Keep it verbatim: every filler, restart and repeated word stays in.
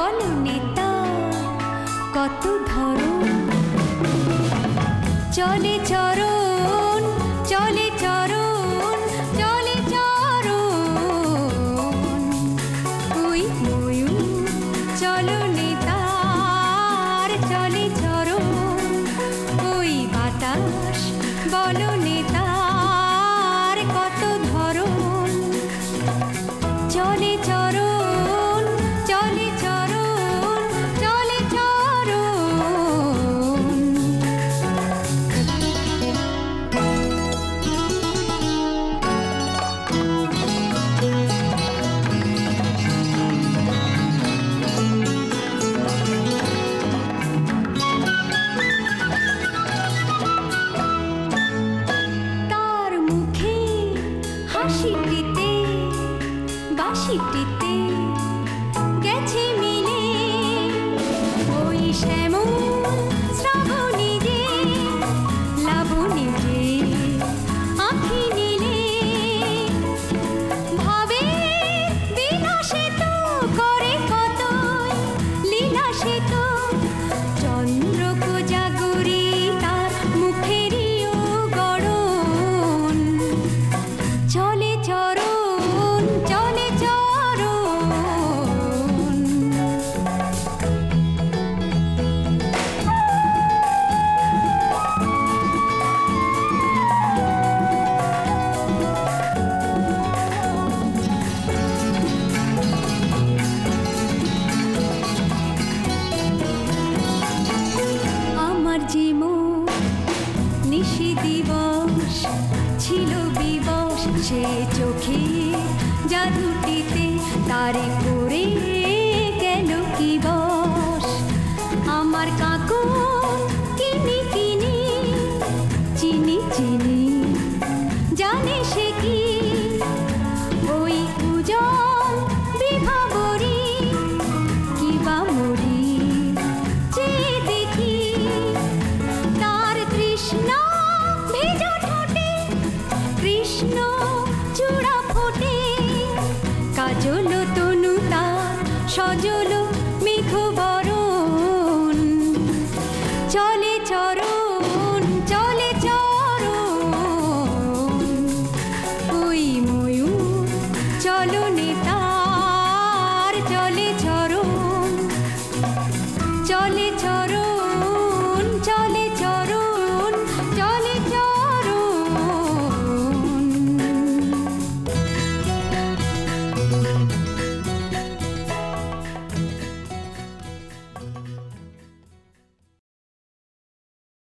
চলনে তার কত ধরন, চলে চরণ চলে চরণ চলে চরণ, ওই ময়ূর চলনে তার চলে চরণ, ওই বাতাস বলনে তার কত ধরন, চলে চরণ চলে চরণ চলে চরণ। তার মুখে হাসিটিতে বাঁশিটিতে গেছে মিলে, ওই শ্যামল শ্রাবণী যে লাবণী যে আঁখি নীলে, ভাবে বিলাসে তো করে কতই লীলাসে তো, চন্দ্র কোজাগরী তার মুখেরইও গড়ন, চলে চরণ চলে চরণ। আমার জীবন নিশি দিবস ছিল বিবশ, সে চোখে জাদুটিতে তারে করে গেল কি বশ, আমার কাকুন কিনি কিনি চিনি চিনি জানে সে কি, ওই উজ্জ্বল বিভাবরী কিবা মরি যে দেখি, তার তৃষ্ণা ভেজা ঠোঁটে কৃষ্ণ চূড়া ফোটে, কাজল তনু তার সজল মেঘবরণ, চলে চরণ চলে চরণ, ওই ময়ূর চলনে তার চলে চরণ চলে চরণ।